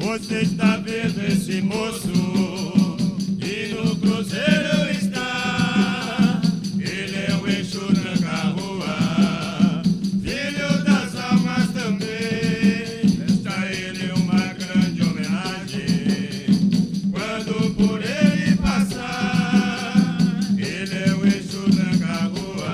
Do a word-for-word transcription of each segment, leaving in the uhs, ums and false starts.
Você está vendo esse moço e no cruzeiro está. Ele é o eixo tranca-rua, filho das almas também. Presta a ele uma grande homenagem quando por ele passar. Ele é o eixo tranca-rua,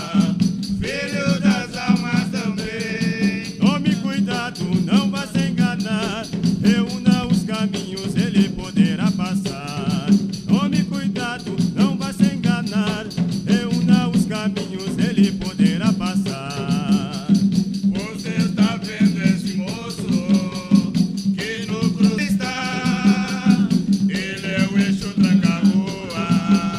filho das almas também. Tome cuidado, não vá se enganar. Reúna os caminhos, ele poderá passar. Tome cuidado, não vá se enganar. Reúna os caminhos, ele poderá passar. Você está vendo esse moço que no cruzeiro está. Ele é o eixo tranca-rua,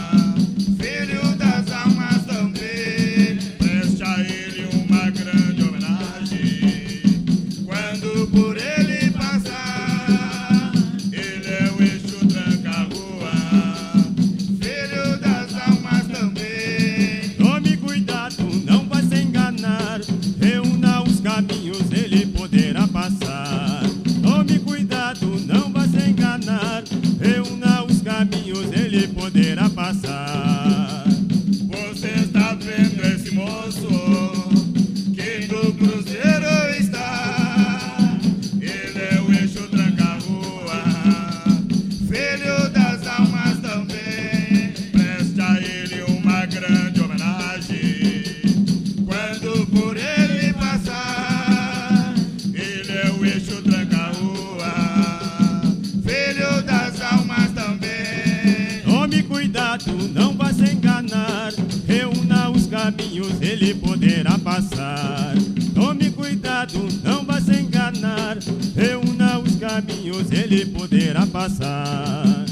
filho das almas também. Preste a ele uma grande homenagem quando por ele passar. Ele é o eixo tranca-rua, filho das almas também. Tome cuidado, não vá se enganar. Reúna os caminhos, ele poderá passar. Tome cuidado, não vá se enganar. Reúna os caminhos, ele poderá passar. Você está vendo esse moço que no cruzeiro está. Ele é o eixo tranca-rua, filho das almas também. Preste a ele uma grande homenagem quando por ele passar. Ele é o eixo tranca-rua, filho das almas também. Tome cuidado, não vá se enganar. Reúna os caminhos, ele poderá passar. Tome cuidado, não vá se enganar. Reúna os caminhos, ele poderá passar.